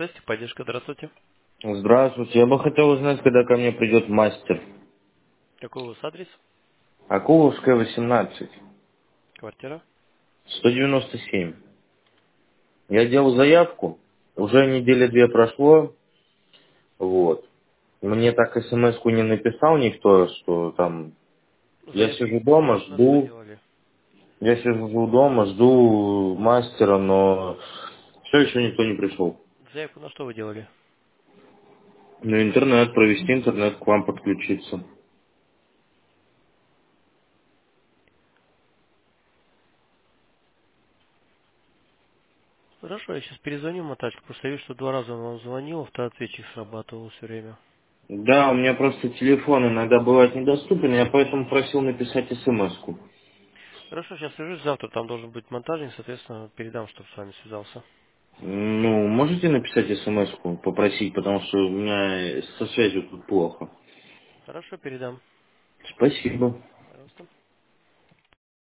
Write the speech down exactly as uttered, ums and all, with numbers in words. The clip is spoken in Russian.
Поддержка, здравствуйте. Здравствуйте. Я бы хотел узнать, когда ко мне придет мастер. Какой у вас адрес? Акуловская, восемнадцать. Квартира? сто девяносто семь. Я делал заявку. Уже недели две прошло. Вот. Мне так смс-ку не написал никто, что там... Я Заявку, сижу дома, на что жду. делали? Я сижу дома, жду мастера, но все еще никто не пришел. Заявку на что вы делали? Ну, интернет, провести интернет, к вам подключиться. Хорошо, я сейчас перезвоню мотачку, просто вижу, что два раза он вам звонил, автоответчик срабатывал все время. Да, у меня просто телефон иногда бывает недоступен, я поэтому просил написать смс-ку. Хорошо, сейчас свяжусь, завтра там должен быть монтажник, соответственно, передам, чтобы с вами связался. Ну, можете написать смс-ку, попросить, потому что у меня со связью тут плохо. Хорошо, передам. Спасибо.